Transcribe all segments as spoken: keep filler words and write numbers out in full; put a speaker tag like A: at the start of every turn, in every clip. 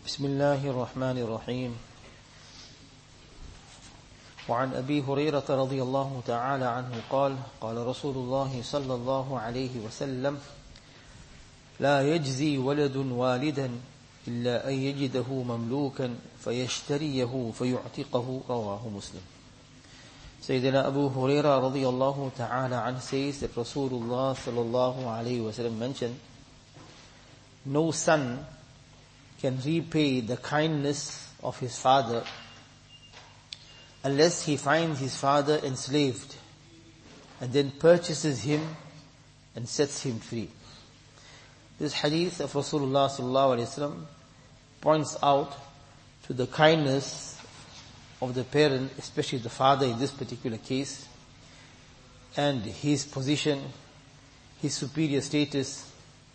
A: بسم الله الرحمن الرحيم وعن أبي هريرة رضي الله تعالى عنه قال قال رسول الله صلى الله عليه وسلم لا يجزي ولد والدا إلا أن يجده مملوكا فيشتريه فيعتقه رواه مسلم. Sayyidina Abu Hurairah radiyallahu ta'ala anhu says that Rasulullah sallallahu alayhi wa sallam mentioned, no son can repay the kindness of his father unless he finds his father enslaved and then purchases him and sets him free. This hadith of Rasulullah sallallahu alayhi wa sallam points out to the kindness of the parent, especially the father in this particular case, and his position, his superior status,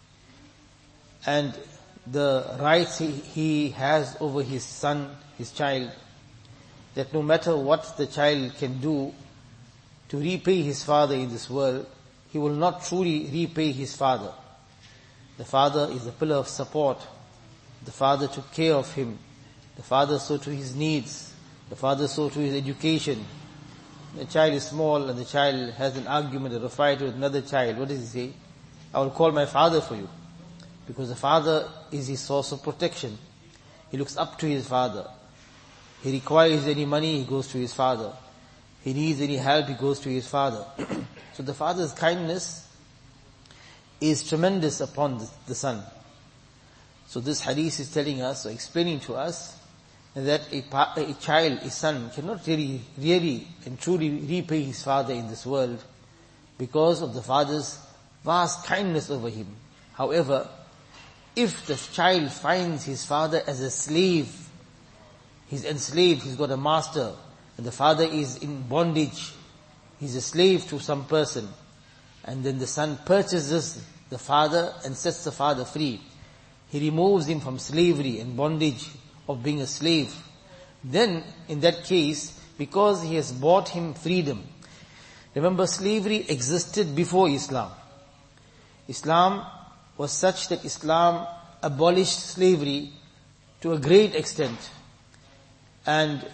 A: and the rights he, he has over his son, his child, that no matter what the child can do to repay his father in this world, he will not truly repay his father. The father is a pillar of support. The father took care of him. The father saw to his needs. The father saw to his education. The child is small and the child has an argument or a fight with another child. What does he say? I will call my father for you. Because the father is his source of protection. He looks up to his father. He requires any money, he goes to his father. He needs any help, he goes to his father. So the father's kindness is tremendous upon the, the son. So this hadith is telling us, or explaining to us, that a, a child, a son, cannot really, really and truly repay his father in this world because of the father's vast kindness over him. However, if the child finds his father as a slave, he's enslaved, he's got a master, and the father is in bondage, he's a slave to some person, and then the son purchases the father and sets the father free. He removes him from slavery and bondage of being a slave. Then, in that case, because he has bought him freedom. Remember, slavery existed before Islam. Islam was such that Islam abolished slavery to a great extent. And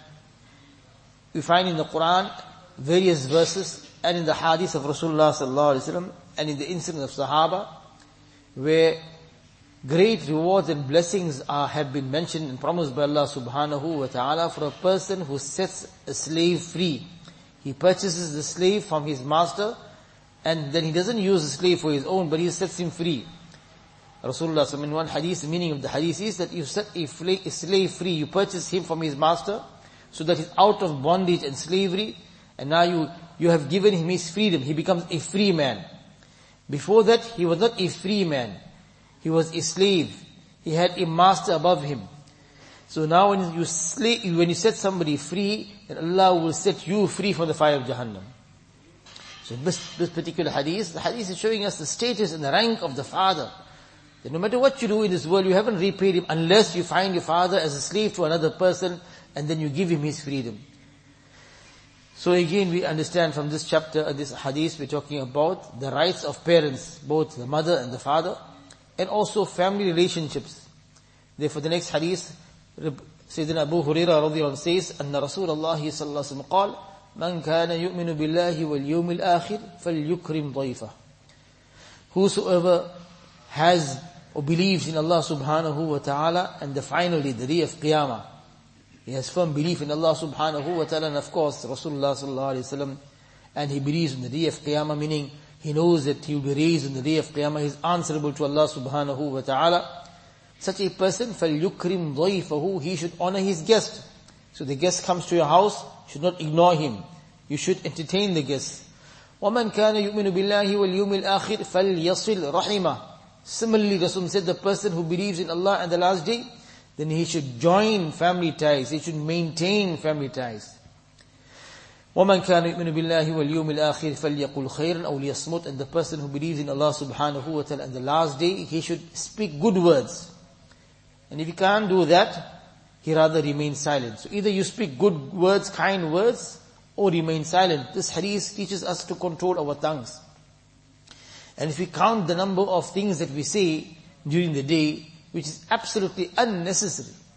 A: we find in the Quran various verses and in the hadith of Rasulullah sallallahu alaihi wasallam and in the incident of Sahaba where great rewards and blessings are, have been mentioned and promised by Allah subhanahu wa ta'ala for a person who sets a slave free. He purchases the slave from his master and then he doesn't use the slave for his own, but he sets him free. Rasulullah in one hadith, the meaning of the hadith is that you set a slave free, you purchase him from his master so that he's out of bondage and slavery, and now you, you have given him his freedom. He becomes a free man. Before that, he was not a free man. He was a slave. He had a master above him. So now when you slave, when you set somebody free, then Allah will set you free from the fire of Jahannam. So this, this particular hadith, the hadith is showing us the status and the rank of the father. That no matter what you do in this world, you haven't repaid him unless you find your father as a slave to another person and then you give him his freedom. So again we understand from this chapter, uh, this hadith, we're talking about the rights of parents, both the mother and the father, and also family relationships. Therefore the next hadith, Sayyidina Abu Hurairah radiyallahu anhu says, أن رسول الله صلى الله عليه وسلم قال من كان يؤمن بالله واليوم الآخر فليكرم ضيفه. Whosoever has or believes in Allah subhanahu wa ta'ala and the finally the day of Qiyamah. He has firm belief in Allah subhanahu wa ta'ala and of course Rasulullah sallallahu alayhi wa sallam, and he believes in the day of Qiyamah, meaning he knows that he will be raised in the day of Qiyamah, he is answerable to Allah subhanahu wa ta'ala. Such a person, فَلْيُكْرِمْ ضَيْفَهُ, he should honor his guest. So the guest comes to your house, you should not ignore him. You should entertain the guest. وَمَنْ كَانَ يُؤْمِنُ بِاللَّهِ وَالْيَوْمِ الْآخِرِ فَلْيَصِلْ رَحِمَهُ. Similarly, Rasul said the person who believes in Allah and the last day, then he should join family ties, he should maintain family ties. وَمَنْ كَانَ يُؤْمِنُ بِاللَّهِ وَالْيَوْمِ الْآخِرِ فَلْيَقُلْ خَيْرًا أَوْ لِيَصْمُتْ. And the person who believes in Allah subhanahu wa ta'ala and the last day, he should speak good words. And if he can't do that, he rather remains silent. So either you speak good words, kind words, or remain silent. This hadith teaches us to control our tongues. And if we count the number of things that we say during the day, which is absolutely unnecessary,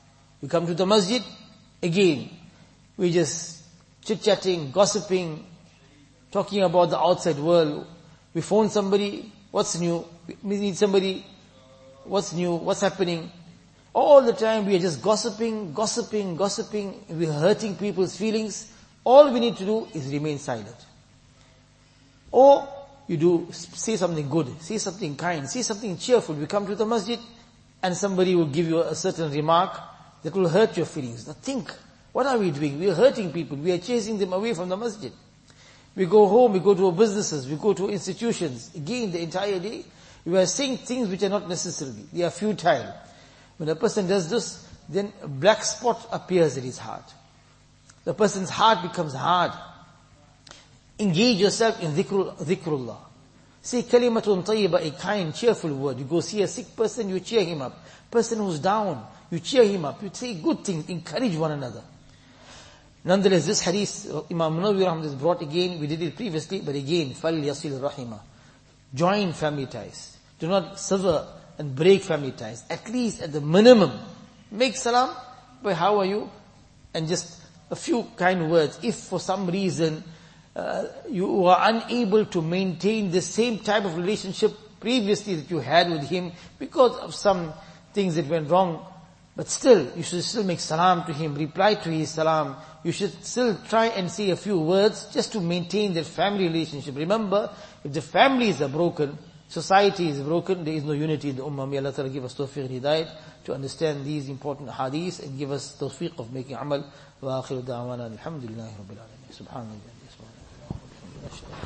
A: We come to the masjid, again, we just chit-chatting, gossiping, talking about the outside world. We phone somebody, what's new? We need somebody, what's new? What's happening? All the time we are just gossiping, gossiping, gossiping. We are hurting people's feelings. All we need to do is remain silent. Or you do, say something good, say something kind, say something cheerful. We come to the masjid and somebody will give you a certain remark that will hurt your feelings. Now think, what are we doing? We are hurting people. We are chasing them away from the masjid. We go home, we go to our businesses, we go to institutions. Again, the entire day, we are saying things which are not necessary. They are futile. When a person does this, then a black spot appears in his heart. The person's heart becomes hard. Engage yourself in dhikr, dhikrullah. Say kalimatun tayyiba, a kind, cheerful word. You go see a sick person, you cheer him up. Person who's down, you cheer him up. You say good things, encourage one another. Nonetheless, this hadith, Imam Nawawi Rahmatullah brought again, we did it previously, but again, fal yasil rahima. Join family ties. Do not sever and break family ties. At least at the minimum, make salam, but how are you? And just a few kind words. If for some reason uh, you are unable to maintain the same type of relationship previously that you had with him because of some things that went wrong, but still, you should still make salam to him, reply to his salam. You should still try and say a few words just to maintain that family relationship. Remember, if the families are broken, society is broken, there is no unity in the ummah. May Allah Ta'ala give us tawfiq and hidayat to understand these important hadiths and give us tawfiq of making amal. Wa akhiru da'wana alhamdulillahi rabbil alamin. Subhanallah.